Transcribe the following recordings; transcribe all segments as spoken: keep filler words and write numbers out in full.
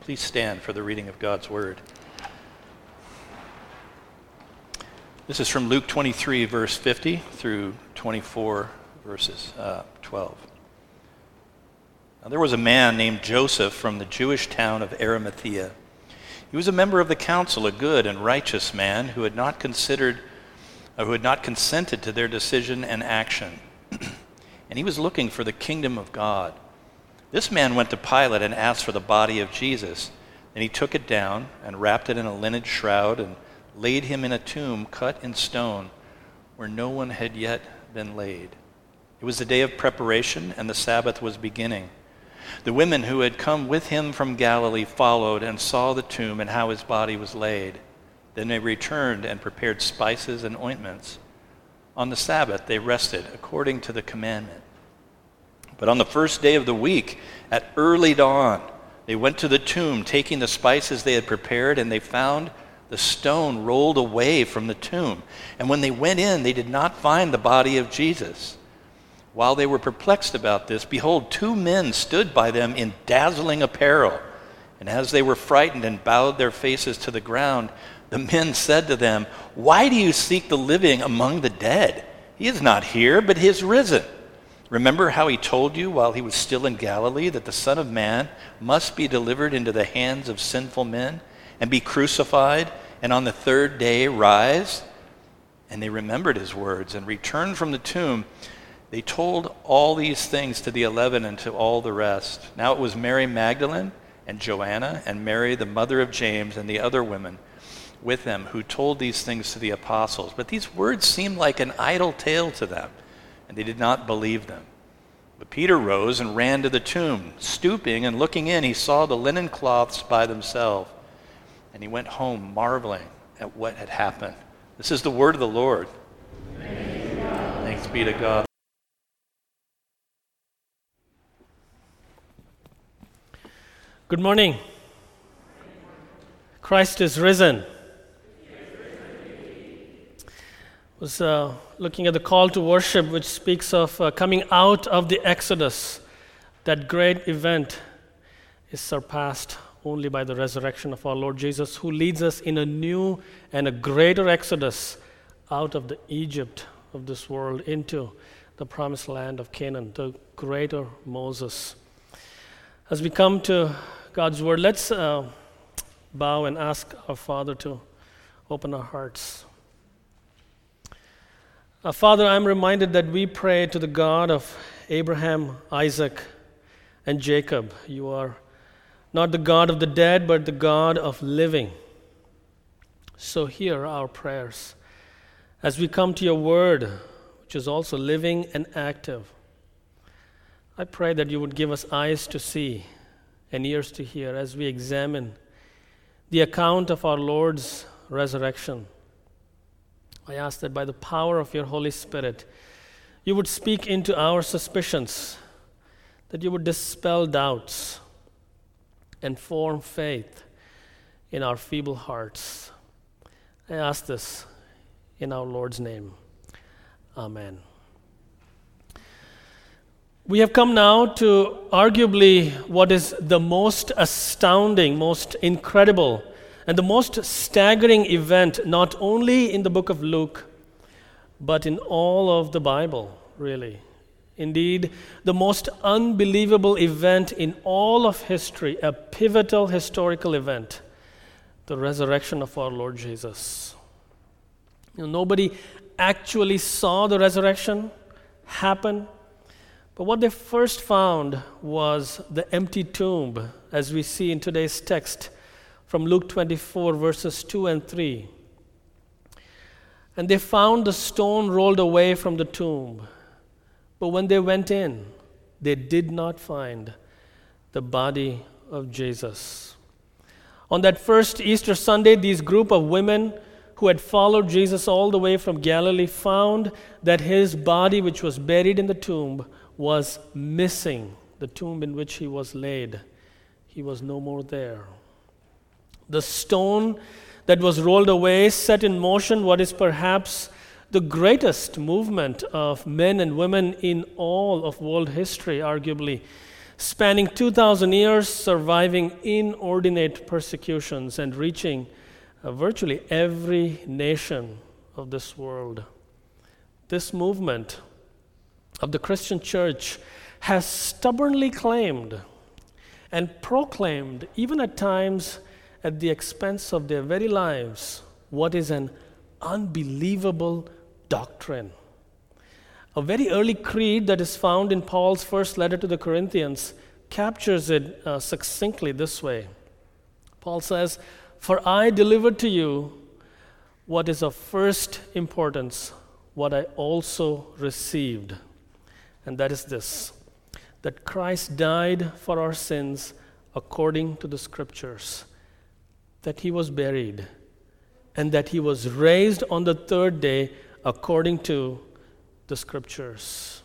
Please stand for the reading of God's word. This is from Luke twenty-three, verse fifty through twenty-four, verses uh, twelve. Now, there was a man named Joseph from the Jewish town of Arimathea. He was a member of the council, a good and righteous man who had not considered, or who had not consented to their decision and action. And he was looking for the kingdom of God. This man went to Pilate and asked for the body of Jesus. Then he took it down and wrapped it in a linen shroud and laid him in a tomb cut in stone where no one had yet been laid. It was the day of preparation, and the Sabbath was beginning. The women who had come with him from Galilee followed and saw the tomb and how his body was laid. Then they returned and prepared spices and ointments. On the Sabbath they rested according to the commandment. But on the first day of the week, at early dawn, they went to the tomb, taking the spices they had prepared, and they found the stone rolled away from the tomb. And when they went in, they did not find the body of Jesus. While they were perplexed about this, behold, two men stood by them in dazzling apparel. And as they were frightened and bowed their faces to the ground, the men said to them, "Why do you seek the living among the dead? He is not here, but he is risen. Remember how he told you while he was still in Galilee that the Son of Man must be delivered into the hands of sinful men and be crucified, and on the third day rise?" And they remembered his words and returned from the tomb. They told all these things to the eleven and to all the rest. Now it was Mary Magdalene and Joanna and Mary, the mother of James, and the other women with them who told these things to the apostles. But these words seemed like an idle tale to them, and they did not believe them. But Peter rose and ran to the tomb. Stooping and looking in, he saw the linen cloths by themselves, and he went home marveling at what had happened. This is the word of the Lord. Thanks be to God. Thanks be to God. Good morning. Christ is risen. I was uh, looking at the call to worship, which speaks of uh, coming out of the Exodus. That great event is surpassed only by the resurrection of our Lord Jesus, who leads us in a new and a greater Exodus out of the Egypt of this world into the promised land of Canaan, the greater Moses. As we come to God's word, let's uh, bow and ask our Father to open our hearts. Uh, Father, I'm reminded that we pray to the God of Abraham, Isaac, and Jacob. You are not the God of the dead, but the God of living. So hear our prayers as we come to your word, which is also living and active. I pray that you would give us eyes to see and ears to hear as we examine the account of our Lord's resurrection. I ask that by the power of your Holy Spirit, you would speak into our suspicions, that you would dispel doubts and form faith in our feeble hearts. I ask this in our Lord's name. Amen. We have come now to arguably what is the most astounding, most incredible, and the most staggering event, not only in the book of Luke, but in all of the Bible, really. Indeed, the most unbelievable event in all of history, a pivotal historical event, the resurrection of our Lord Jesus. You know, nobody actually saw the resurrection happen, but what they first found was the empty tomb, as we see in today's text from Luke twenty-four, verses two and three. And they found the stone rolled away from the tomb. But when they went in, they did not find the body of Jesus. On that first Easter Sunday, these group of women who had followed Jesus all the way from Galilee found that his body, which was buried in the tomb, was missing, the tomb in which he was laid. He was no more there. The stone that was rolled away set in motion what is perhaps the greatest movement of men and women in all of world history, arguably. spanning two thousand years, surviving inordinate persecutions, and reaching uh, virtually every nation of this world. This movement of the Christian church has stubbornly claimed and proclaimed, even at times at the expense of their very lives, what is an unbelievable doctrine. A very early creed that is found in Paul's first letter to the Corinthians captures it uh, succinctly this way. Paul says, "For I delivered to you what is of first importance, what I also received." And that is this, that Christ died for our sins according to the Scriptures, that he was buried, and that he was raised on the third day according to the Scriptures.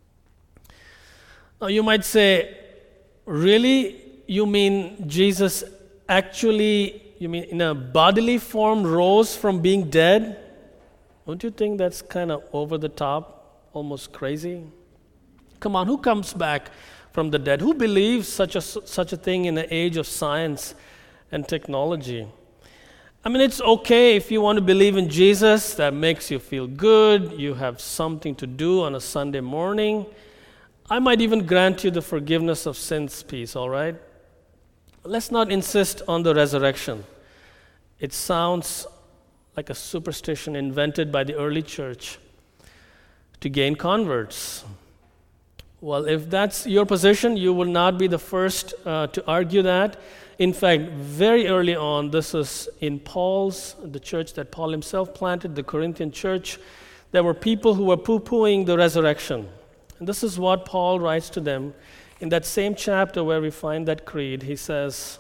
Now you might say, really? You mean Jesus actually, you mean in a bodily form rose from being dead? Don't you think that's kind of over the top, almost crazy? Come on, who comes back from the dead? Who believes such a, such a thing in the age of science and technology? I mean, it's okay if you want to believe in Jesus. That makes you feel good. You have something to do on a Sunday morning. I might even grant you the forgiveness of sins piece, all right? Let's not insist on the resurrection. It sounds like a superstition invented by the early church to gain converts. Well, if that's your position, you will not be the first uh, to argue that. In fact, very early on, this is in Paul's, the church that Paul himself planted, the Corinthian church, there were people who were poo-pooing the resurrection. And this is what Paul writes to them in that same chapter where we find that creed. He says,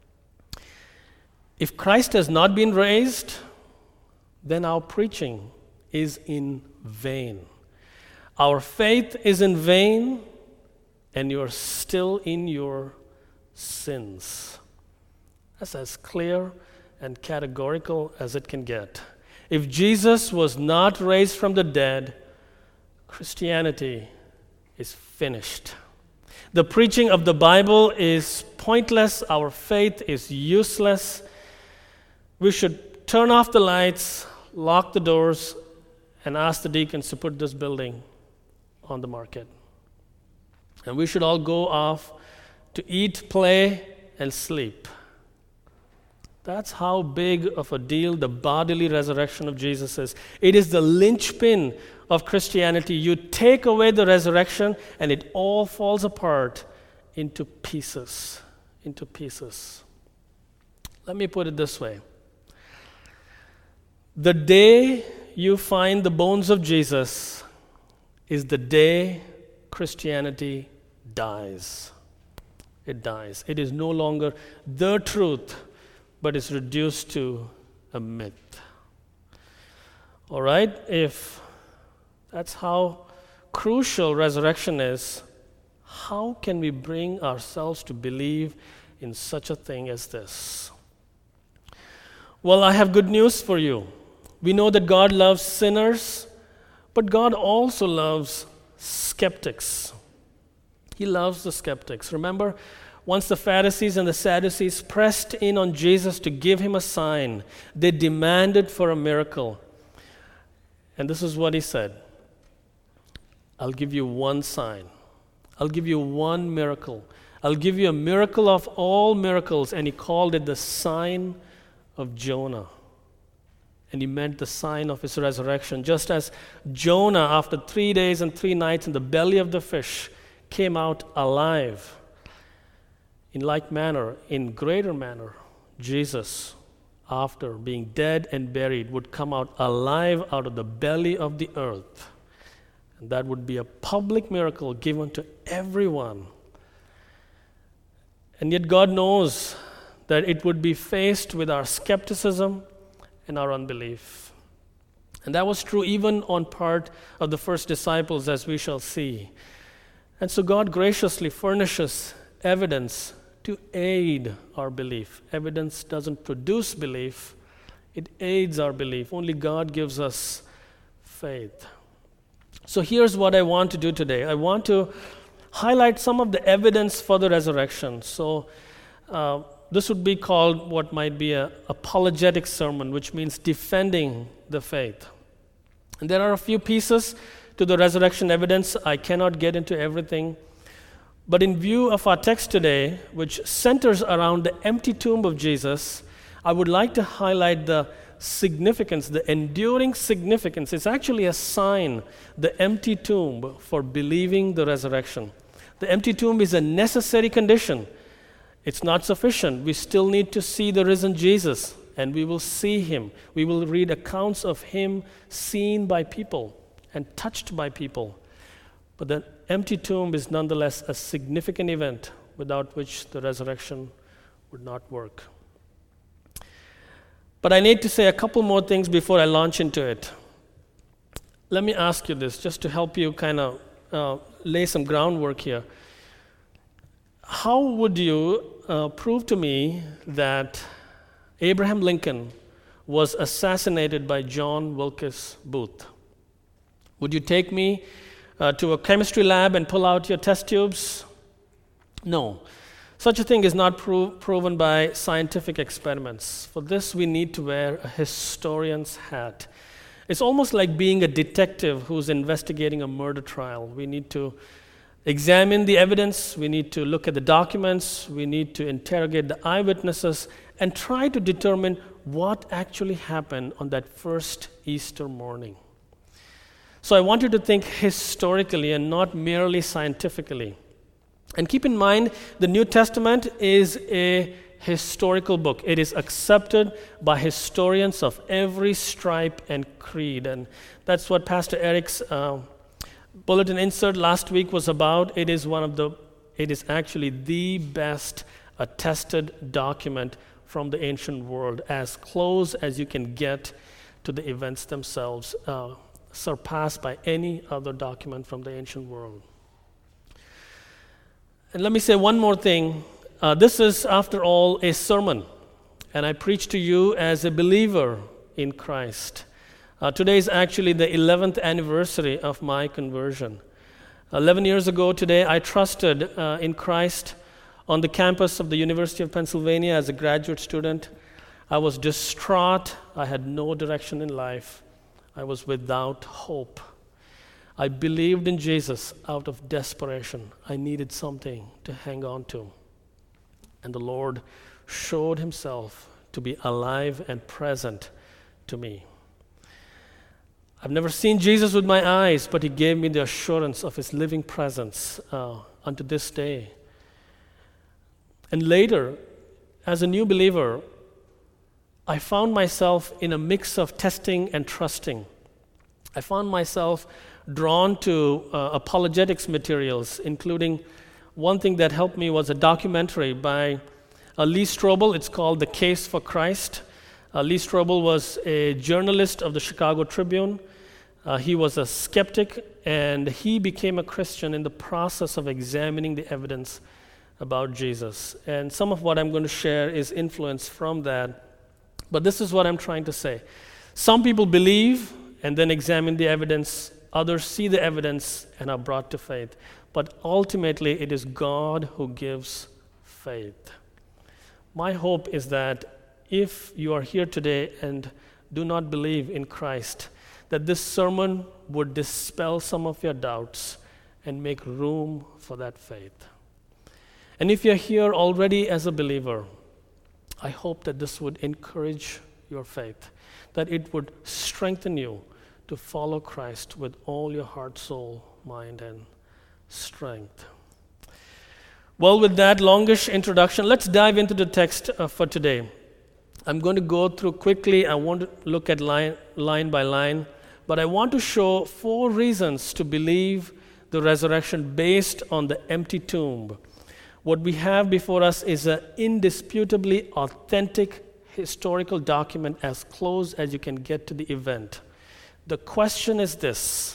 "If Christ has not been raised, then our preaching is in vain. Our faith is in vain, and you are still in your sins." That's as clear and categorical as it can get. If Jesus was not raised from the dead, Christianity is finished. The preaching of the Bible is pointless. Our faith is useless. We should turn off the lights, lock the doors, and ask the deacons to put this building on the market. And we should all go off to eat, play, and sleep. That's how big of a deal the bodily resurrection of Jesus is. It is the linchpin of Christianity. You take away the resurrection, and it all falls apart into pieces, into pieces. Let me put it this way. The day you find the bones of Jesus is the day Christianity dies. It dies. It is no longer the truth, but it's reduced to a myth. All right? If that's how crucial resurrection is, how can we bring ourselves to believe in such a thing as this? Well, I have good news for you. We know that God loves sinners, but God also loves skeptics. He loves the skeptics. Remember, once the Pharisees and the Sadducees pressed in on Jesus to give him a sign, they demanded for a miracle. And this is what he said. I'll give you one sign. I'll give you one miracle. I'll give you a miracle of all miracles. And he called it the sign of Jonah. And he meant the sign of his resurrection. Just as Jonah, after three days and three nights in the belly of the fish, came out alive. In like manner, in greater manner, Jesus, after being dead and buried, would come out alive out of the belly of the earth. And that would be a public miracle given to everyone. And yet God knows that it would be faced with our skepticism and our unbelief. And that was true even on part of the first disciples, as we shall see. And so God graciously furnishes evidence to aid our belief. Evidence doesn't produce belief, it aids our belief. Only God gives us faith. So here's what I want to do today. I want to highlight some of the evidence for the resurrection. So uh, this would be called what might be an apologetic sermon, which means defending the faith. And there are a few pieces to the resurrection evidence. I cannot get into everything. But in view of our text today, which centers around the empty tomb of Jesus, I would like to highlight the significance, the enduring significance. It's actually a sign, the empty tomb, for believing the resurrection. The empty tomb is a necessary condition. It's not sufficient. We still need to see the risen Jesus, and we will see him. We will read accounts of him seen by people and touched by people. But the empty tomb is nonetheless a significant event without which the resurrection would not work. But I need to say a couple more things before I launch into it. Let me ask you this, just to help you kind of uh, lay some groundwork here. How would you uh, prove to me that Abraham Lincoln was assassinated by John Wilkes Booth? Would you take me uh, to a chemistry lab and pull out your test tubes? No. Such a thing is not pro- proven by scientific experiments. For this, we need to wear a historian's hat. It's almost like being a detective who's investigating a murder trial. We need to examine the evidence, we need to look at the documents, we need to interrogate the eyewitnesses, and try to determine what actually happened on that first Easter morning. So I want you to think historically and not merely scientifically. And keep in mind, the New Testament is a historical book. It is accepted by historians of every stripe and creed. And that's what Pastor Eric's uh, bulletin insert last week was about. It is one of the, it is actually the best attested document from the ancient world, as close as you can get to the events themselves, uh, surpassed by any other document from the ancient world. And let me say one more thing. Uh, this is, after all, a sermon, and I preach to you as a believer in Christ. Uh, today is actually the eleventh anniversary of my conversion. Eleven years ago today, I trusted uh, in Christ on the campus of the University of Pennsylvania as a graduate student. I was distraught. I had no direction in life. I was without hope. I believed in Jesus out of desperation. I needed something to hang on to. And the Lord showed himself to be alive and present to me. I've never seen Jesus with my eyes, but he gave me the assurance of his living presence uh, unto this day. And later, as a new believer, I found myself in a mix of testing and trusting. I found myself drawn to uh, apologetics materials, including one thing that helped me was a documentary by uh, Lee Strobel. It's called The Case for Christ. Uh, Lee Strobel was a journalist of the Chicago Tribune. Uh, he was a skeptic, and he became a Christian in the process of examining the evidence about Jesus. And some of what I'm going to share is influenced from that. But this is what I'm trying to say. Some people believe and then examine the evidence. Others see the evidence and are brought to faith. But ultimately, it is God who gives faith. My hope is that if you are here today and do not believe in Christ, that this sermon would dispel some of your doubts and make room for that faith. And if you're here already as a believer, I hope that this would encourage your faith, that it would strengthen you to follow Christ with all your heart, soul, mind, and strength. Well, with that longish introduction, let's dive into the text uh, for today. I'm going to go through quickly. I won't look at line, line by line, but I want to show four reasons to believe the resurrection based on the empty tomb. What we have before us is an indisputably authentic historical document as close as you can get to the event. The question is this: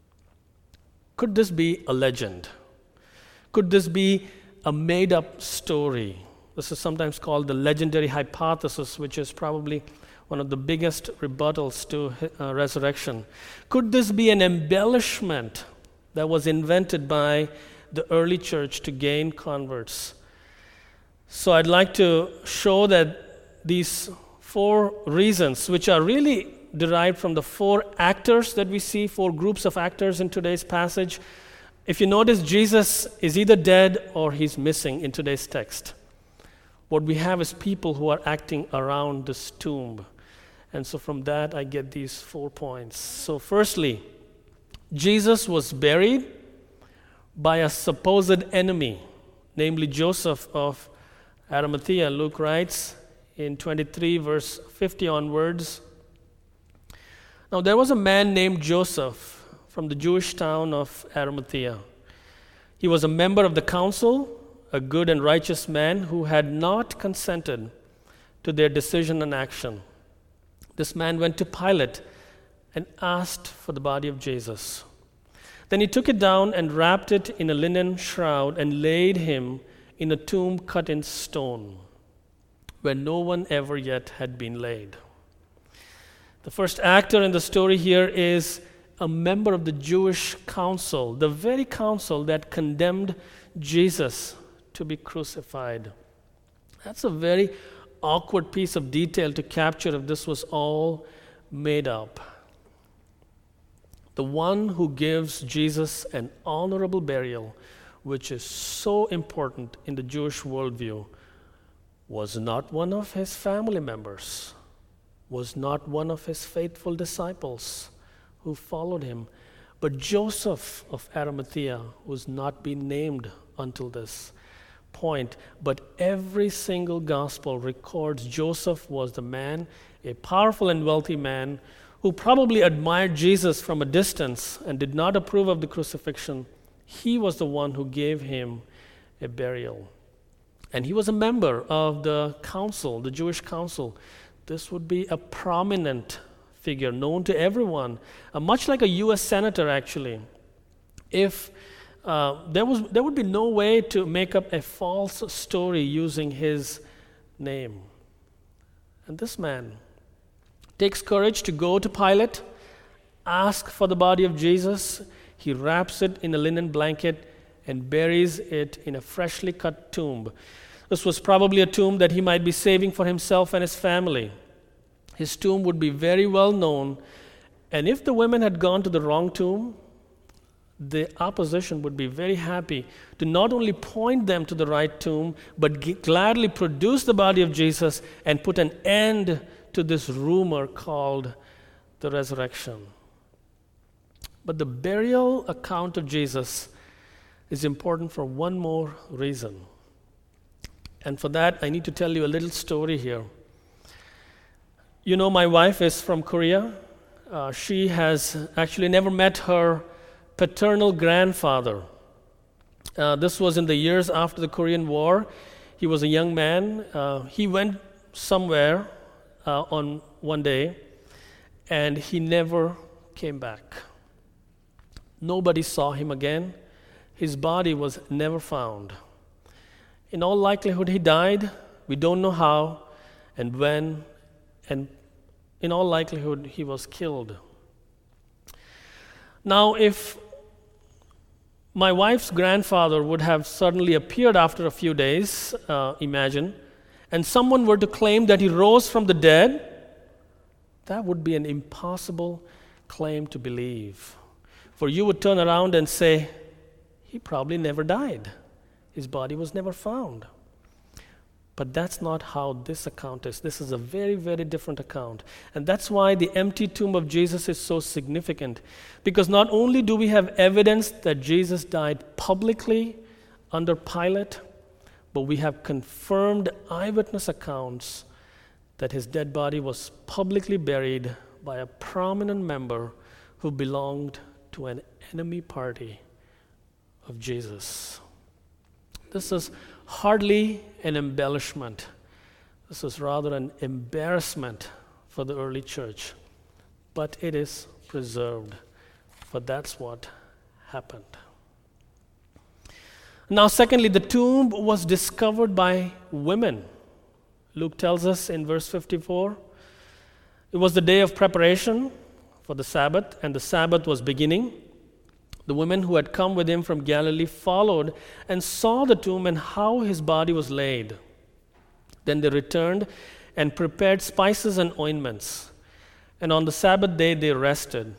could this be a legend? Could this be a made-up story? This is sometimes called the legendary hypothesis, which is probably one of the biggest rebuttals to uh, resurrection. Could this be an embellishment that was invented by the early church to gain converts. So I'd like to show that these four reasons, which are really derived from the four actors that we see, four groups of actors in today's passage. If you notice, Jesus is either dead or he's missing in today's text. What we have is people who are acting around this tomb. And so from that, I get these four points. So firstly, Jesus was buried by a supposed enemy, namely Joseph of Arimathea. Luke writes in twenty-three, verse fifty onwards, "Now there was a man named Joseph from the Jewish town of Arimathea. He was a member of the council, a good and righteous man who had not consented to their decision and action. This man went to Pilate and asked for the body of Jesus. Then he took it down and wrapped it in a linen shroud and laid him in a tomb cut in stone, where no one ever yet had been laid." The first actor in the story here is a member of the Jewish council, the very council that condemned Jesus to be crucified. That's a very awkward piece of detail to capture if this was all made up. The one who gives Jesus an honorable burial, which is so important in the Jewish worldview, was not one of his family members, was not one of his faithful disciples who followed him, but Joseph of Arimathea, who's not been named until this point. But every single gospel records Joseph was the man, a powerful and wealthy man, who probably admired Jesus from a distance and did not approve of the crucifixion. He was the one who gave him a burial. And he was a member of the council, the Jewish council. This would be a prominent figure, known to everyone, uh, much like a U S senator, actually. If uh, there was, there would be no way to make up a false story using his name. And this man takes courage to go to Pilate, ask for the body of Jesus. He wraps it in a linen blanket and buries it in a freshly cut tomb. This was probably a tomb that he might be saving for himself and his family. His tomb would be very well known, and if the women had gone to the wrong tomb, the opposition would be very happy to not only point them to the right tomb, but g- gladly produce the body of Jesus and put an end to this rumor called the resurrection. But the burial account of Jesus is important for one more reason. And for that, I need to tell you a little story here. You know, my wife is from Korea. Uh, she has actually never met her paternal grandfather. Uh, this was in the years after the Korean War. He was a young man. Uh, he went somewhere uh, on one day, and he never came back. Nobody saw him again. His body was never found. In all likelihood, he died. We don't know how and when, and in all likelihood, he was killed. Now, if my wife's grandfather would have suddenly appeared after a few days, uh, imagine, and someone were to claim that he rose from the dead, that would be an impossible claim to believe. For you would turn around and say, he probably never died. His body was never found. But that's not how this account is. This is a very, very different account. And that's why the empty tomb of Jesus is so significant. Because not only do we have evidence that Jesus died publicly under Pilate, but we have confirmed eyewitness accounts that his dead body was publicly buried by a prominent member who belonged to an enemy party of Jesus. This is hardly an embellishment. This is rather an embarrassment for the early church. But it is preserved, for that's what happened. Now, secondly, the tomb was discovered by women. Luke tells us in verse fifty-four, it was the day of preparation for the Sabbath, and the Sabbath was beginning. The women who had come with him from Galilee followed and saw the tomb and how his body was laid. Then they returned and prepared spices and ointments. And on the Sabbath day they rested,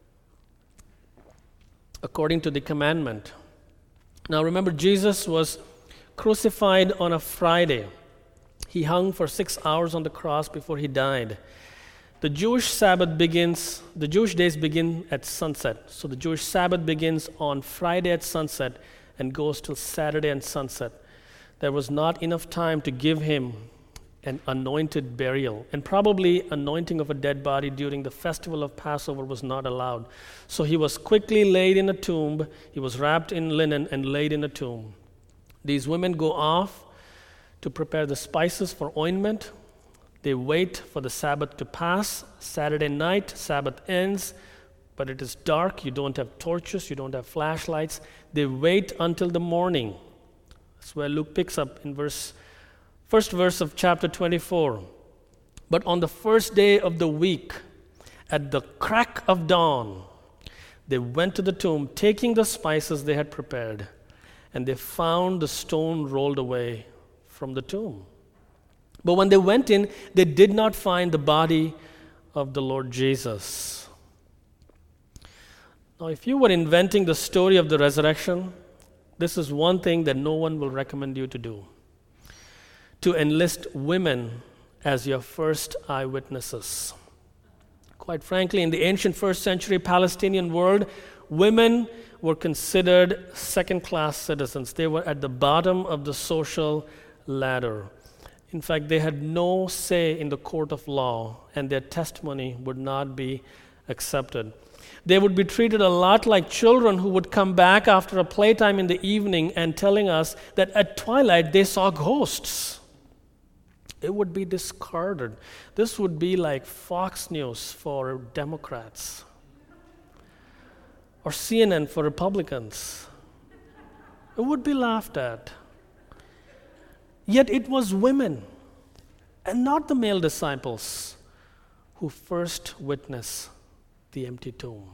according to the commandment. Now remember, Jesus was crucified on a Friday. He hung for six hours on the cross before he died. The Jewish Sabbath begins, the Jewish days begin at sunset. So the Jewish Sabbath begins on Friday at sunset and goes till Saturday at sunset. There was not enough time to give him an anointed burial. And probably anointing of a dead body during the festival of Passover was not allowed. So he was quickly laid in a tomb. He was wrapped in linen and laid in a tomb. These women go off to prepare the spices for ointment. They wait for the Sabbath to pass. Saturday night, Sabbath ends, but it is dark. You don't have torches. You don't have flashlights. They wait until the morning. That's where Luke picks up in verse, first verse of chapter twenty-four. But on the first day of the week, at the crack of dawn, they went to the tomb, taking the spices they had prepared, and they found the stone rolled away from the tomb. But when they went in, they did not find the body of the Lord Jesus. Now, if you were inventing the story of the resurrection, this is one thing that no one will recommend you to do: to enlist women as your first eyewitnesses. Quite frankly, in the ancient first century Palestinian world, women were considered second-class citizens. They were at the bottom of the social ladder. In fact, they had no say in the court of law, and their testimony would not be accepted. They would be treated a lot like children who would come back after a playtime in the evening and telling us that at twilight they saw ghosts. It would be discarded. This would be like Fox News for Democrats or C N N for Republicans. It would be laughed at. Yet it was women, and not the male disciples, who first witnessed the empty tomb.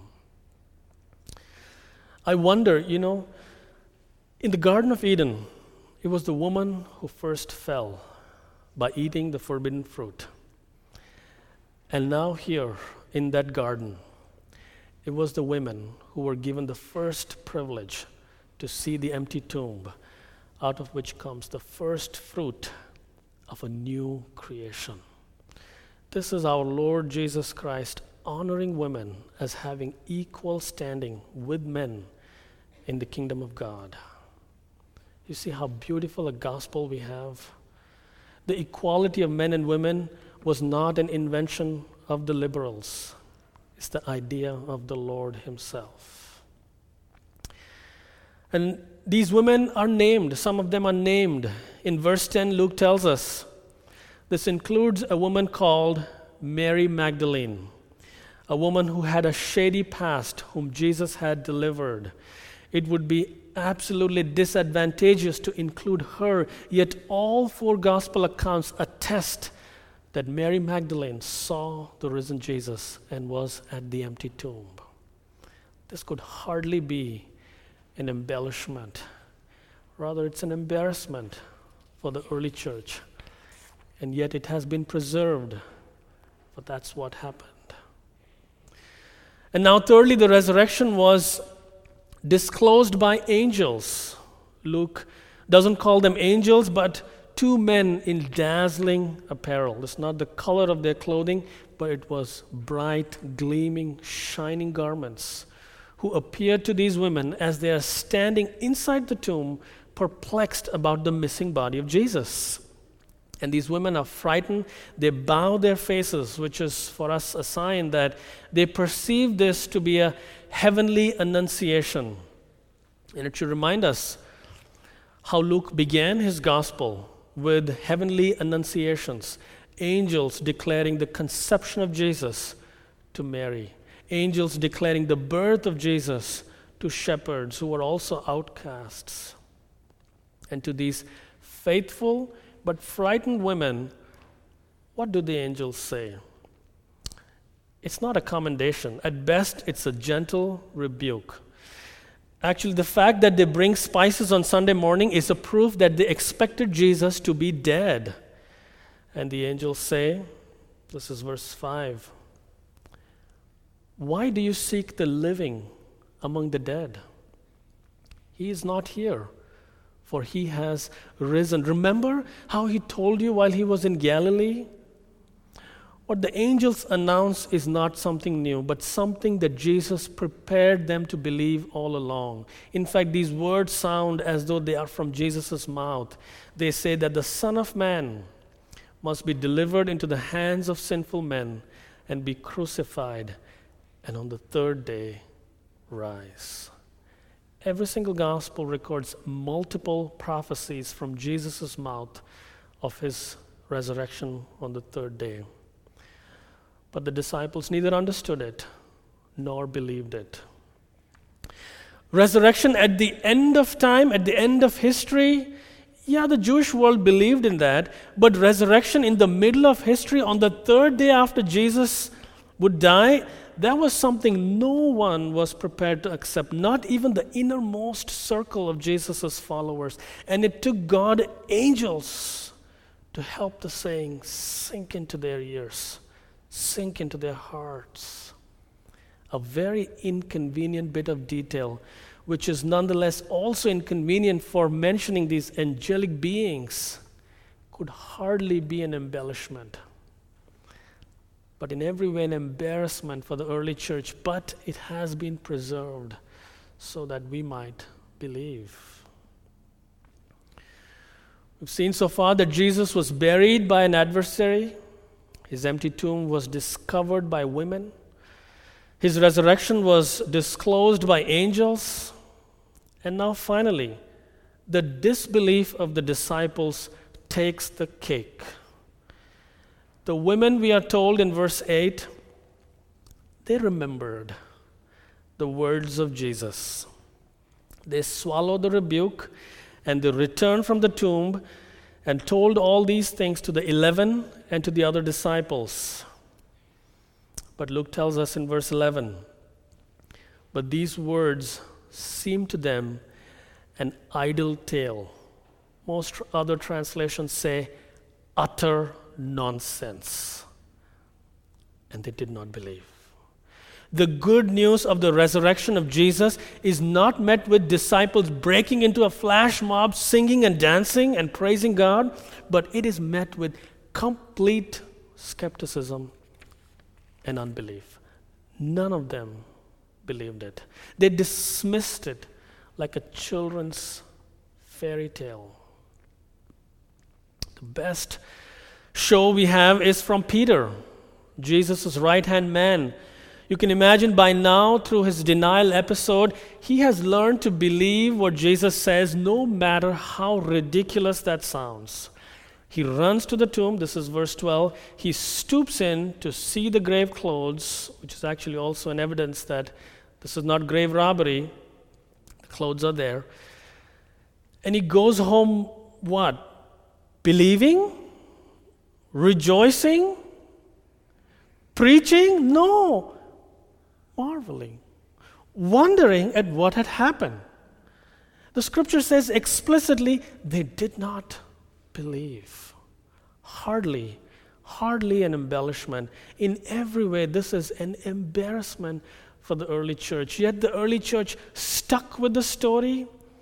I wonder, you know, in the Garden of Eden, it was the woman who first fell by eating the forbidden fruit. And now here, in that garden, it was the women who were given the first privilege to see the empty tomb, out of which comes the first fruit of a new creation. This is our Lord Jesus Christ honoring women as having equal standing with men in the kingdom of God. You see how beautiful a gospel we have? The equality of men and women was not an invention of the liberals. It's the idea of the Lord himself. And these women are named. Some of them are named. In verse ten, Luke tells us this includes a woman called Mary Magdalene, a woman who had a shady past, whom Jesus had delivered. It would be absolutely disadvantageous to include her, yet all four gospel accounts attest that Mary Magdalene saw the risen Jesus and was at the empty tomb. This could hardly be an embellishment. Rather, it's an embarrassment for the early church. And yet it has been preserved, but that's what happened. And now thirdly, the resurrection was disclosed by angels. Luke doesn't call them angels, but two men in dazzling apparel. It's not the color of their clothing, but it was bright, gleaming, shining garments, who appeared to these women as they are standing inside the tomb, perplexed about the missing body of Jesus. And these women are frightened. They bow their faces, which is for us a sign that they perceive this to be a heavenly annunciation. And it should remind us how Luke began his gospel with heavenly annunciations, angels declaring the conception of Jesus to Mary, angels declaring the birth of Jesus to shepherds who were also outcasts. And to these faithful but frightened women, what do the angels say? It's not a commendation. At best, it's a gentle rebuke. Actually, the fact that they bring spices on Sunday morning is a proof that they expected Jesus to be dead. And the angels say, this is verse five, "Why do you seek the living among the dead? He is not here, for he has risen." Remember how he told you while he was in Galilee? What the angels announce is not something new, but something that Jesus prepared them to believe all along. In fact, these words sound as though they are from Jesus' mouth. They say that the Son of Man must be delivered into the hands of sinful men and be crucified, and on the third day rise. Every single gospel records multiple prophecies from Jesus' mouth of his resurrection on the third day. But the disciples neither understood it nor believed it. Resurrection at the end of time, at the end of history, yeah, the Jewish world believed in that, but resurrection in the middle of history, on the third day after Jesus would die, that was something no one was prepared to accept, not even the innermost circle of Jesus' followers. And it took God angels to help the saying sink into their ears, sink into their hearts. A very inconvenient bit of detail, which is nonetheless also inconvenient for mentioning these angelic beings, could hardly be an embellishment, but in every way an embarrassment for the early church. But it has been preserved so that we might believe. We've seen so far that Jesus was buried by an adversary. His empty tomb was discovered by women. His resurrection was disclosed by angels. And now finally, the disbelief of the disciples takes the cake. The women, we are told in verse eight, they remembered the words of Jesus. They swallowed the rebuke and they returned from the tomb and told all these things to the eleven and to the other disciples. But Luke tells us in verse eleven, but these words seemed to them an idle tale. Most other translations say utter nonsense. And they did not believe. The good news of the resurrection of Jesus is not met with disciples breaking into a flash mob, singing and dancing and praising God, but it is met with complete skepticism and unbelief. None of them believed it. They dismissed it like a children's fairy tale. The best show we have is from Peter, Jesus' right-hand man. You can imagine by now, through his denial episode, he has learned to believe what Jesus says, no matter how ridiculous that sounds. He runs to the tomb, this is verse twelve. He stoops in to see the grave clothes, which is actually also an evidence that this is not grave robbery. The clothes are there. And he goes home, what? Believing? Rejoicing? Preaching? No. Marveling. Wondering at what had happened. The scripture says explicitly, they did not believe. Hardly, hardly an embellishment. In every way, this is an embarrassment for the early church. Yet the early church stuck with the story.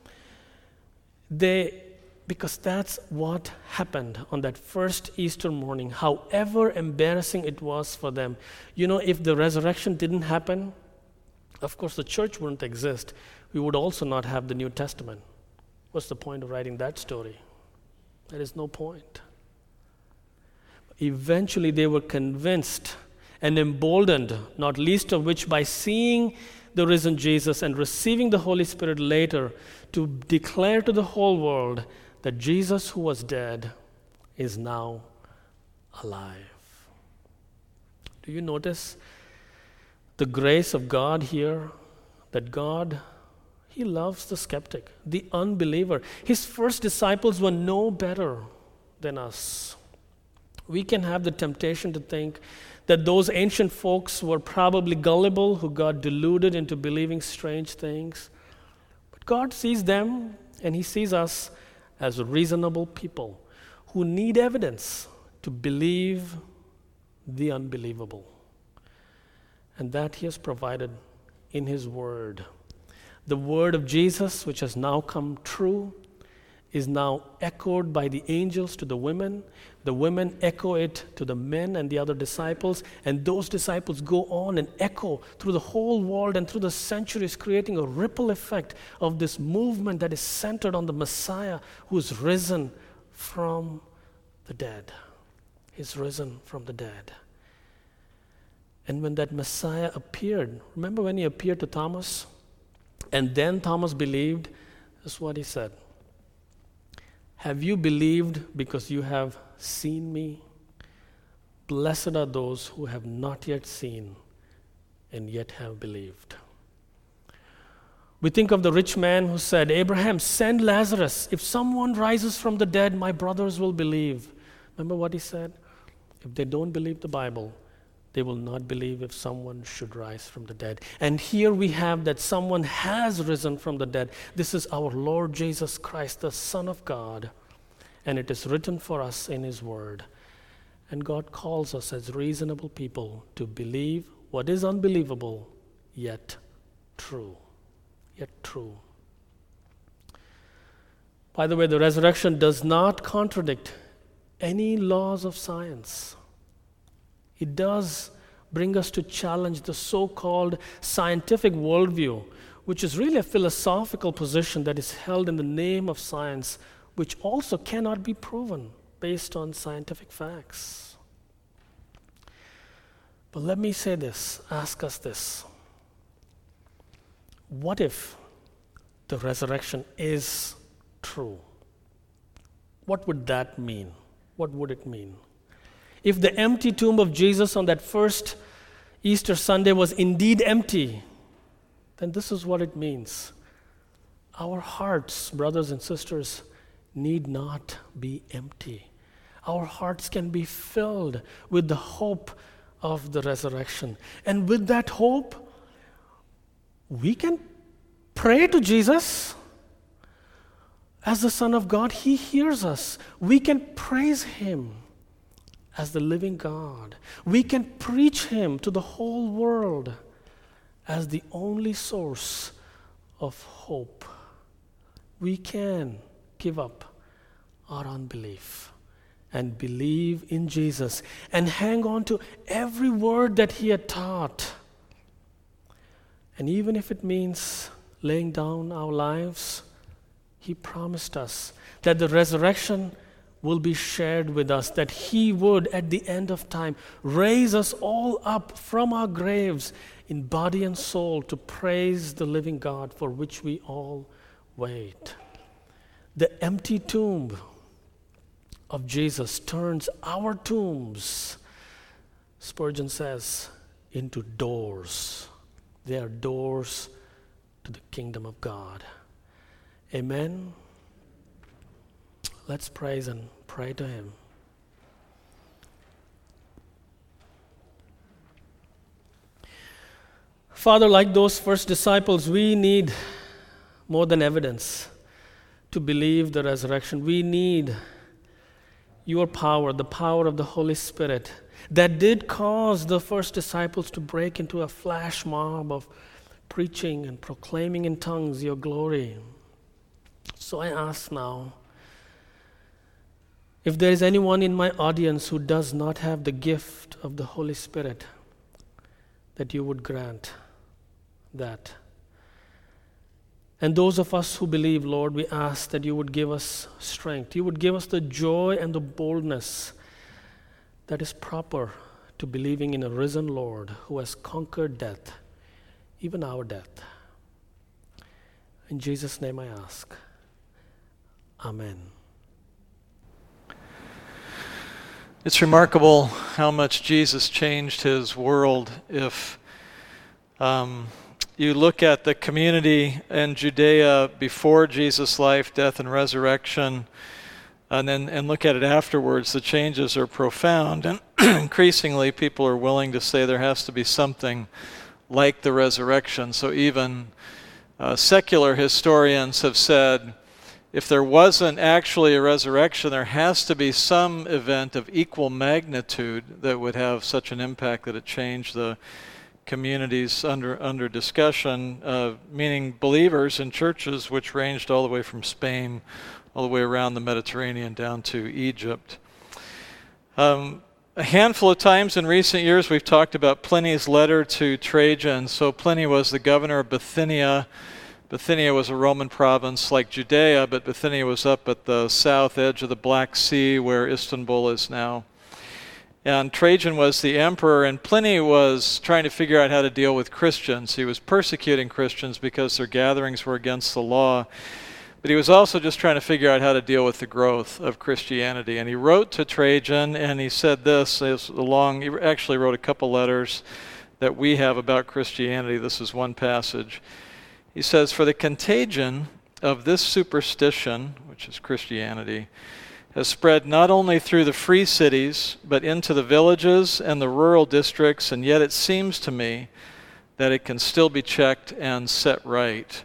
They Because that's what happened on that first Easter morning, however embarrassing it was for them. You know, if the resurrection didn't happen, of course the church wouldn't exist. We would also not have the New Testament. What's the point of writing that story? There is no point. Eventually they were convinced and emboldened, not least of which by seeing the risen Jesus and receiving the Holy Spirit later, to declare to the whole world that Jesus who was dead is now alive. Do you notice the grace of God here? That God, He loves the skeptic, the unbeliever. His first disciples were no better than us. We can have the temptation to think that those ancient folks were probably gullible, who got deluded into believing strange things. God sees them and he sees us as reasonable people who need evidence to believe the unbelievable. And that he has provided in his word. The word of Jesus, which has now come true, is now echoed by the angels to the women. The women echo it to the men and the other disciples, and those disciples go on and echo through the whole world and through the centuries, creating a ripple effect of this movement that is centered on the Messiah who is risen from the dead. He's risen from the dead. And when that Messiah appeared, remember when he appeared to Thomas? And then Thomas believed. This is what he said. Have you believed because you have seen me? Blessed are those who have not yet seen and yet have believed. We think of the rich man who said, Abraham, send Lazarus. If someone rises from the dead, my brothers will believe. Remember what he said? If they don't believe the Bible, they will not believe if someone should rise from the dead. And here we have that someone has risen from the dead. This is our Lord Jesus Christ, the Son of God. And it is written for us in his word. And God calls us as reasonable people to believe what is unbelievable, yet true. Yet true. By the way, the resurrection does not contradict any laws of science. It does bring us to challenge the so-called scientific worldview, which is really a philosophical position that is held in the name of science, which also cannot be proven based on scientific facts. But let me say this, ask us this. What if the resurrection is true? What would that mean? What would it mean? If the empty tomb of Jesus on that first Easter Sunday was indeed empty, then this is what it means. Our hearts, brothers and sisters, need not be empty. Our hearts can be filled with the hope of the resurrection. And with that hope, we can pray to Jesus. As the Son of God, he hears us. We can praise him as the living God. We can preach him to the whole world as the only source of hope. We can give up our unbelief and believe in Jesus and hang on to every word that he had taught. And even if it means laying down our lives, he promised us that the resurrection will be shared with us, that he would, at the end of time, raise us all up from our graves in body and soul to praise the living God for which we all wait. The empty tomb of Jesus turns our tombs, Spurgeon says, into doors. They are doors to the kingdom of God. Amen. Let's praise and pray to him. Father, like those first disciples, we need more than evidence to believe the resurrection. We need your power, the power of the Holy Spirit that did cause the first disciples to break into a flash mob of preaching and proclaiming in tongues your glory. So I ask now, if there is anyone in my audience who does not have the gift of the Holy Spirit, that you would grant that. And those of us who believe, Lord, we ask that you would give us strength. You would give us the joy and the boldness that is proper to believing in a risen Lord who has conquered death, even our death. In Jesus' name I ask. Amen. It's remarkable how much Jesus changed his world. If um, you look at the community in Judea before Jesus' life, death, and resurrection, and then and look at it afterwards, the changes are profound. And increasingly, people are willing to say there has to be something like the resurrection. So even Uh, secular historians have said if there wasn't actually a resurrection, there has to be some event of equal magnitude that would have such an impact that it changed the communities under under discussion, uh, meaning believers in churches which ranged all the way from Spain all the way around the Mediterranean down to Egypt. Um, a handful of times in recent years we've talked about Pliny's letter to Trajan. So Pliny was the governor of Bithynia. Bithynia was a Roman province like Judea, but Bithynia was up at the south edge of the Black Sea where Istanbul is now. And Trajan was the emperor, and Pliny was trying to figure out how to deal with Christians. He was persecuting Christians because their gatherings were against the law. But he was also just trying to figure out how to deal with the growth of Christianity. And he wrote to Trajan, and he said this, is long, he actually wrote a couple letters that we have about Christianity. This is one passage. He says, "For the contagion of this superstition," which is Christianity, "has spread not only through the free cities, but into the villages and the rural districts, and yet it seems to me that it can still be checked and set right."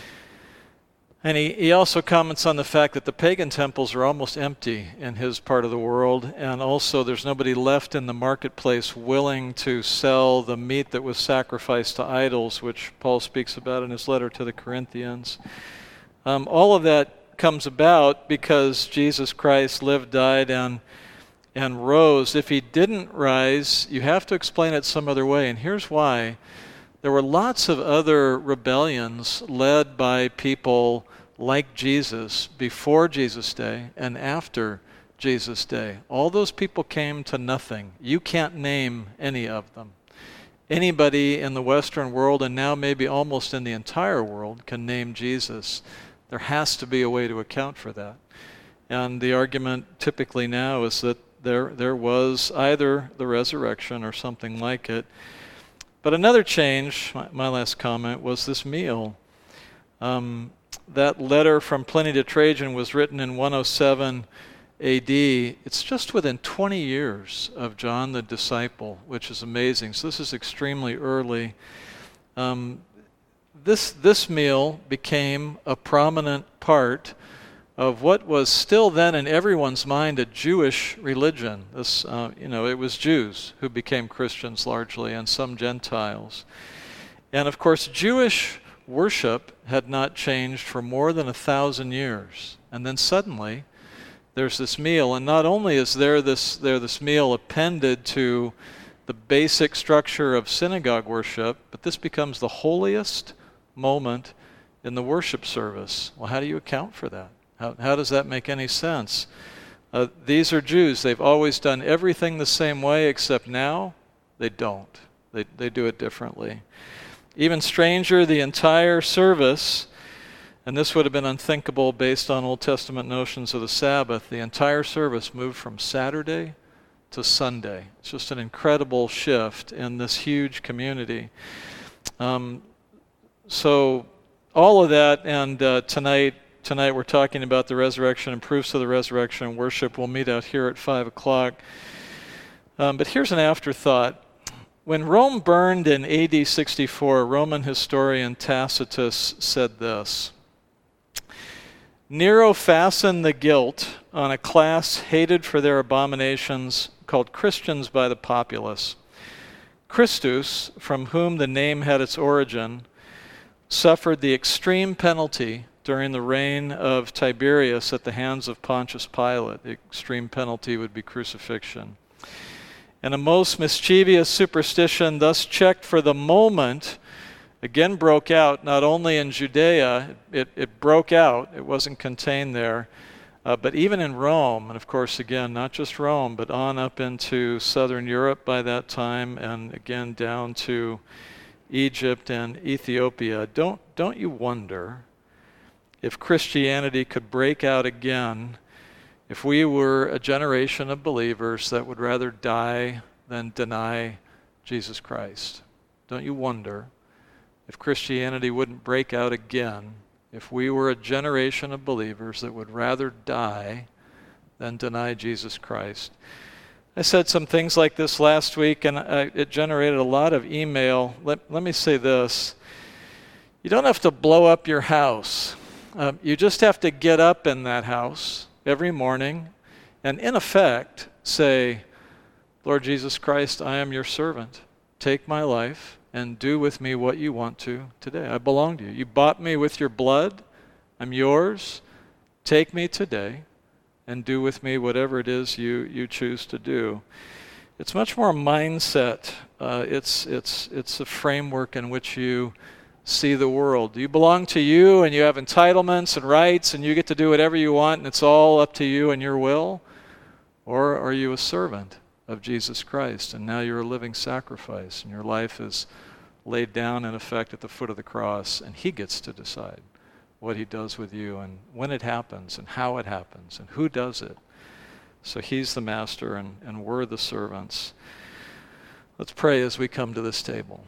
And he, he also comments on the fact that the pagan temples are almost empty in his part of the world, and also there's nobody left in the marketplace willing to sell the meat that was sacrificed to idols, which Paul speaks about in his letter to the Corinthians. Um, all of that comes about because Jesus Christ lived, died, and and rose. If he didn't rise, you have to explain it some other way, and here's why. There were lots of other rebellions led by people like Jesus before Jesus' day and after Jesus' day. All those people came to nothing. You can't name any of them. Anybody in the Western world, and now maybe almost in the entire world, can name Jesus. There has to be a way to account for that. And the argument typically now is that there there was either the resurrection or something like it. But another change, my, my last comment, was this meal. Um, that letter from Pliny to Trajan was written in one oh seven A D. It's just within twenty years of John the disciple, which is amazing. So this is extremely early. Um, this this meal became a prominent part of what was still then in everyone's mind a Jewish religion. This, uh, you know, it was Jews who became Christians largely, and some Gentiles. And of course, Jewish worship had not changed for more than a thousand years. And then suddenly, there's this meal, and not only is there this there this meal appended to the basic structure of synagogue worship, but this becomes the holiest moment in the worship service. Well, how do you account for that? How, how does that make any sense? Uh, these are Jews. They've always done everything the same way, except now they don't. They, they do it differently. Even stranger, the entire service, and this would have been unthinkable based on Old Testament notions of the Sabbath, the entire service moved from Saturday to Sunday. It's just an incredible shift in this huge community. Um, so all of that, and uh, tonight, Tonight we're talking about the resurrection and proofs of the resurrection and worship. We'll meet out here at five o'clock. Um, but here's an afterthought. When Rome burned in A D sixty-four, Roman historian Tacitus said this: "Nero fastened the guilt on a class hated for their abominations called Christians by the populace. Christus, from whom the name had its origin, suffered the extreme penalty during the reign of Tiberius at the hands of Pontius Pilate. The extreme penalty would be crucifixion. And a most mischievous superstition, thus checked for the moment, again broke out not only in Judea, it, it broke out, it wasn't contained there, uh, but even in Rome, and of course again, not just Rome, but on up into southern Europe by that time, and again down to Egypt and Ethiopia. Don't, don't you wonder if Christianity could break out again, if we were a generation of believers that would rather die than deny Jesus Christ? Don't you wonder if Christianity wouldn't break out again, if we were a generation of believers that would rather die than deny Jesus Christ? I said some things like this last week, and I, it generated a lot of email. Let, let me say this. You don't have to blow up your house. Uh, you just have to get up in that house every morning and, in effect, say, Lord Jesus Christ, I am your servant. Take my life and do with me what you want to today. I belong to you. You bought me with your blood. I'm yours. Take me today and do with me whatever it is you, you choose to do. It's much more a mindset. Uh, it's, it's, it's a framework in which you see the world. You belong to you and you have entitlements and rights and you get to do whatever you want and it's all up to you and your will? Or are you a servant of Jesus Christ and now you're a living sacrifice and your life is laid down in effect at the foot of the cross and he gets to decide what he does with you and when it happens and how it happens and who does it. So he's the master and, and we're the servants. Let's pray as we come to this table.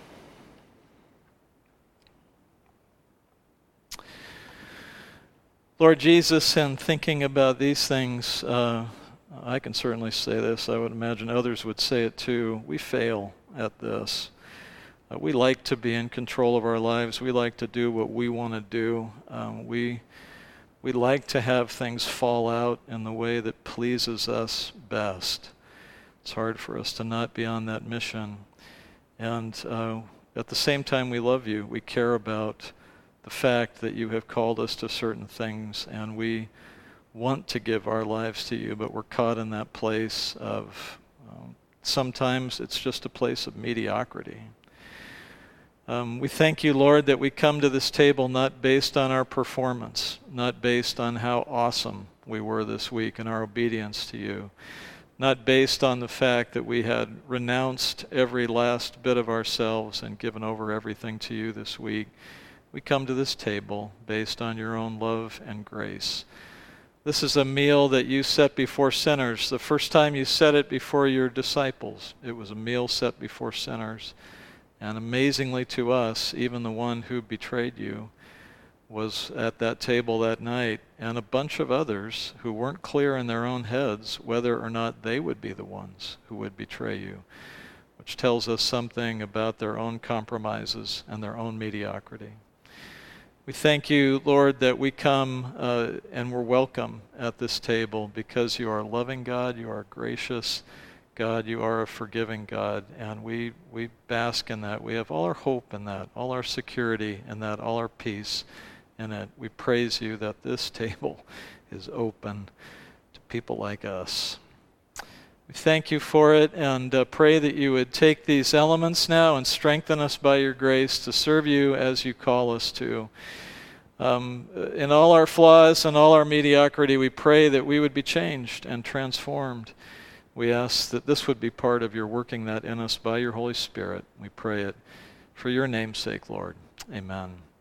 Lord Jesus, in thinking about these things, uh, I can certainly say this. I would imagine others would say it too. We fail at this. Uh, we like to be in control of our lives. We like to do what we want to do. Um, we we like to have things fall out in the way that pleases us best. It's hard for us to not be on that mission. And uh, at the same time, we love you. We care about the fact that you have called us to certain things, and we want to give our lives to you, but we're caught in that place of, um, sometimes it's just a place of mediocrity. Um, we thank you, Lord, that we come to this table not based on our performance, not based on how awesome we were this week in our obedience to you, not based on the fact that we had renounced every last bit of ourselves and given over everything to you this week. We come to this table based on your own love and grace. This is a meal that you set before sinners. The first time you set it before your disciples, it was a meal set before sinners. And amazingly to us, even the one who betrayed you was at that table that night, and a bunch of others who weren't clear in their own heads whether or not they would be the ones who would betray you, which tells us something about their own compromises and their own mediocrity. We thank you, Lord, that we come uh, and we're welcome at this table because you are a loving God, you are gracious God, you are a forgiving God, and we, we bask in that. We have all our hope in that, all our security in that, all our peace in it. We praise you that this table is open to people like us. We thank you for it and uh, pray that you would take these elements now and strengthen us by your grace to serve you as you call us to. Um, in all our flaws and all our mediocrity, we pray that we would be changed and transformed. We ask that this would be part of your working that in us by your Holy Spirit. We pray it for your name's sake, Lord. Amen.